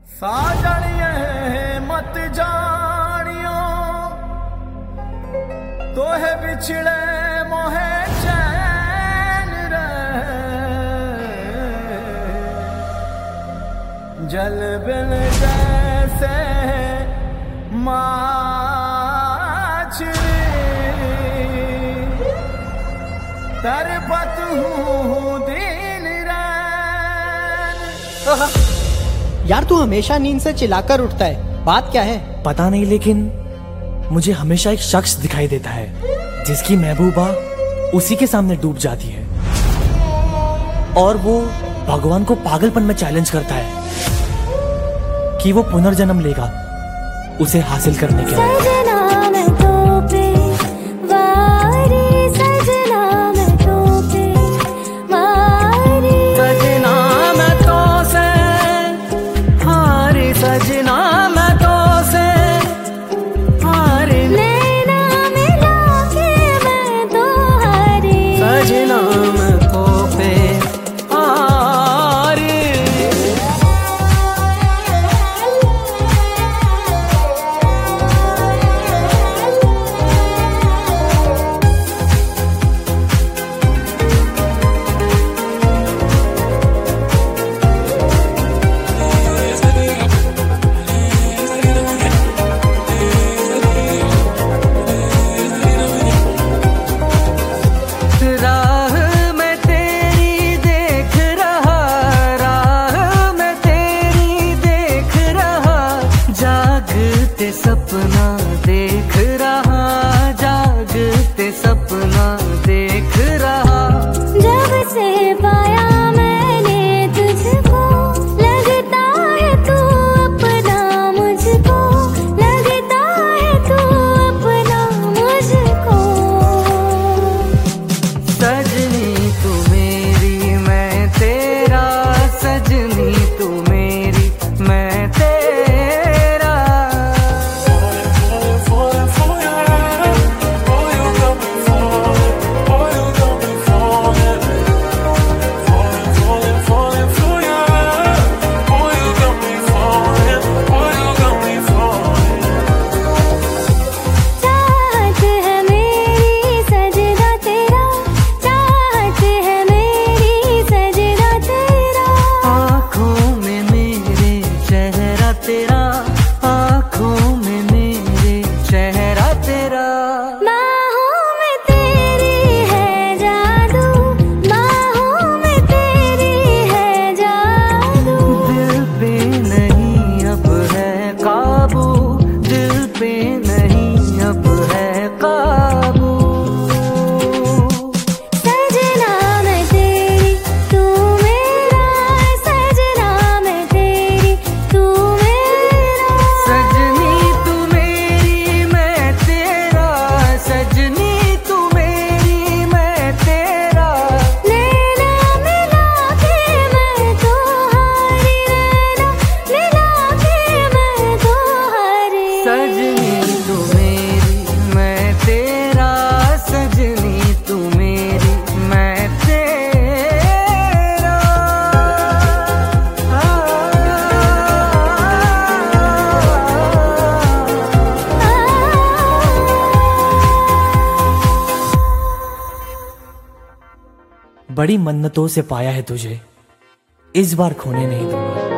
साजणिए मत जानियो तोहे बिछड़े मोहे चैन रहे, जल बिन जैसे माछली तरपत हूँ दिन रैन। यार तू हमेशा नींद से चिल्लाकर उठता है, बात क्या है? पता नहीं, लेकिन मुझे हमेशा एक शख्स दिखाई देता है जिसकी महबूबा उसी के सामने डूब जाती है और वो भगवान को पागलपन में चैलेंज करता है कि वो पुनर्जन्म लेगा उसे हासिल करने के लिए। सपना देख रहा, जागते सपना देख रहा, जब से पाया मैंने तुझको लगता है तू अपना मुझको, लगता है तू अपना मुझको। सजनी तू मेरी मैं तेरा, सजनी तू मेरी मैं तेरा। बड़ी मन्नतों से पाया है तुझे, इस बार खोने नहीं दूंगा।